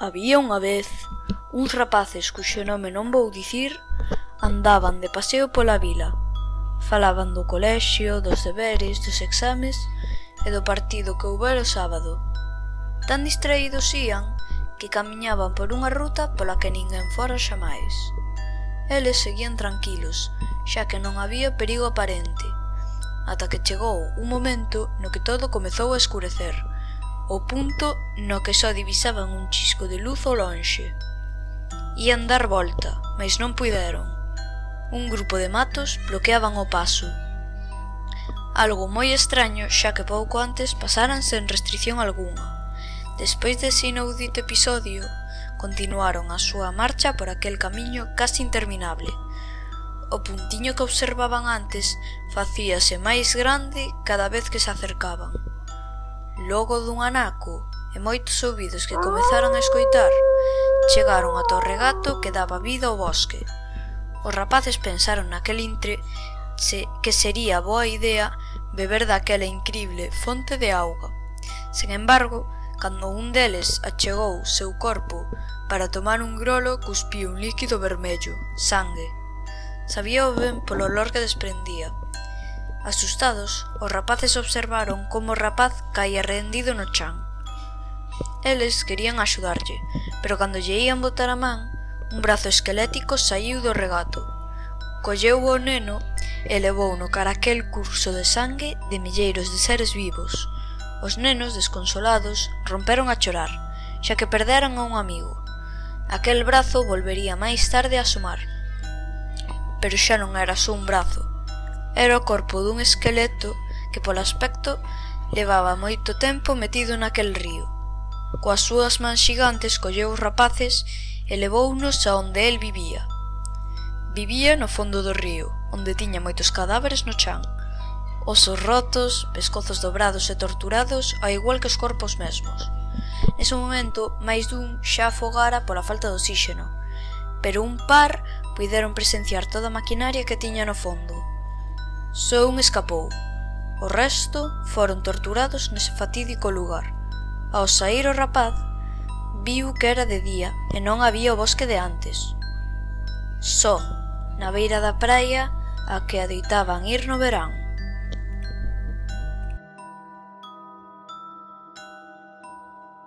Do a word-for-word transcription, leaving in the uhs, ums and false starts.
Había unha vez uns rapaces cuxo nome non vou dicir andaban de paseo pola vila. Falaban do colexio, dos deberes, dos exames e do partido que houbera o sábado. Tan distraídos ían que camiñaban por unha ruta pola que ninguén fora xamais. Eles seguían tranquilos, xa que non había perigo aparente, ata que chegou un momento no que todo comezou a escurecer, ao punto no que só divisaban un chisco de luz ao lonxe. Ian dar volta, mais non puideron. Un grupo de matos bloqueaban o paso. Algo moi extraño, xa que pouco antes pasaran sen restrición algunha. Despois dese inaudito episodio, continuaron a súa marcha por aquel camiño casi interminable. O puntiño que observaban antes facíase máis grande cada vez que se acercaban. Logo dun anaco e moitos ouvidos que comezaron a escoitar, chegaron ata o regato que daba vida ao bosque. Os rapaces pensaron naquel intre que sería boa idea beber daquela incrible fonte de auga. Sen embargo, cando un deles achegou seu corpo para tomar un grolo, cuspiu un líquido vermello, sangue. Sabíao ben polo olor que desprendía. Asustados, os rapaces observaron como o rapaz caía rendido no chan. Eles querían axudarlle, pero cando lle ían botar a man, un brazo esquelético saíu do regato. Colleu o neno e levouno cara aquel curso de sangue de milleiros de seres vivos. Os nenos, desconsolados, romperon a chorar, xa que perderan a un amigo. Aquel brazo volvería máis tarde a asomar. Pero xa non era só un brazo. Era o corpo dun esqueleto que, polo aspecto, levaba moito tempo metido naquel río. Coas súas mans xigantes colleu os rapaces e levounos a onde el vivía. Vivía no fondo do río, onde tiña moitos cadáveres no chan. Osos rotos, pescozos dobrados e torturados, ao igual que os corpos mesmos. Nese momento, máis dun xa afogara pola falta de oxíxeno, pero un par puideron presenciar toda a maquinaria que tiña no fondo. Só un escapou. O resto foron torturados nese fatídico lugar. Ao saír o rapaz, viu que era de día e non había o bosque de antes. Só, na beira da praia a que adoitaban ir no verán.